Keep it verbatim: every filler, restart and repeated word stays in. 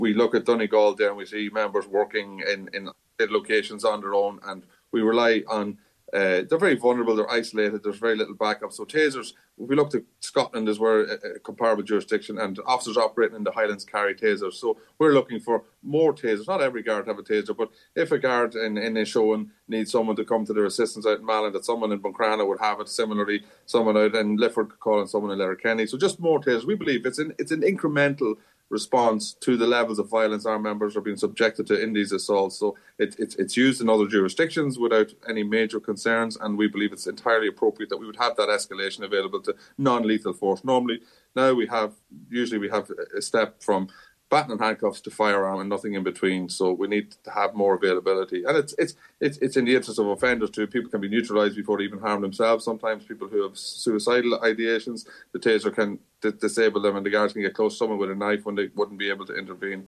we look at Donegal there and we see members working in, in locations on their own, and we rely on, uh, they're very vulnerable, they're isolated, there's very little backup. So tasers, if we look to Scotland as we're a, a comparable jurisdiction, and officers operating in the Highlands carry tasers. So we're looking for more tasers. Not every guard have a taser, but if a guard in, in Inishowen needs someone to come to their assistance out in Malin, that someone in Buncrana would have it. Similarly, someone out in Lifford could call on someone in Letterkenny. So just more tasers. We believe it's an, it's an incremental response to the levels of violence our members are being subjected to in these assaults. So it, it, it's used in other jurisdictions without any major concerns, and we believe it's entirely appropriate that we would have that escalation available to non-lethal force. Normally, now we have, usually we have a step from baton and handcuffs to firearm and nothing in between. So we need to have more availability. And it's it's it's, it's in the interest of offenders too. People can be neutralised before they even harm themselves. Sometimes people who have suicidal ideations, the taser can d- disable them, and the guards can get close to someone with a knife when they wouldn't be able to intervene.